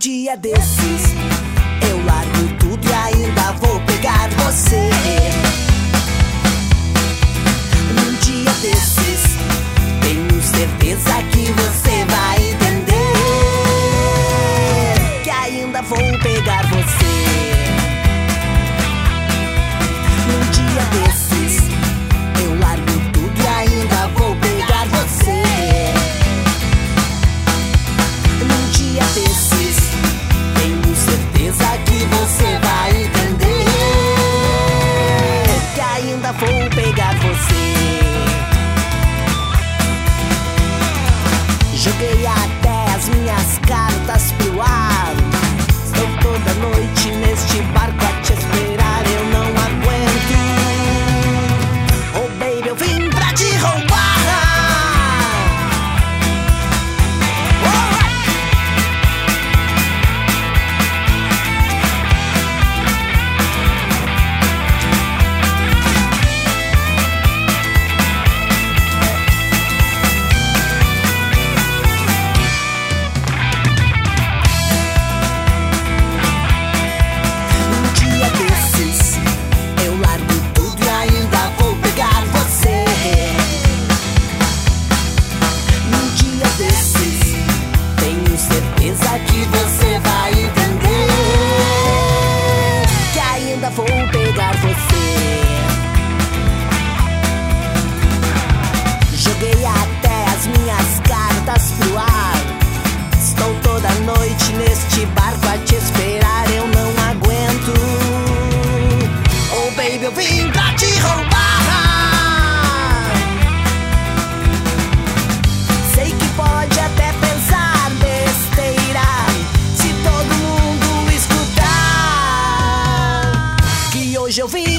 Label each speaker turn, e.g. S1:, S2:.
S1: dia desses eu largo tudo e ainda vou pegar você. Num dia desses tenho certeza que você vai entender que ainda vou pegar você. Num dia desses eu largo tudo e ainda vou pegar você. Num dia desses tenho certeza que você vai entender que ainda vou pegar você. Joguei até as minhas cartas pro ar. Estou toda noite neste barco a te esperar. Eu não aguento. Oh baby, eu vim pra te roubar. Que você vai entender que ainda vou pegar você. Joguei até as minhas cartas pro ar. Estou toda noite neste barco a te esperar. Eu não aguento. Oh baby, eu vim pra te roubar. Sei que pode até pensar besteira se todo mundo escutar que hoje eu vim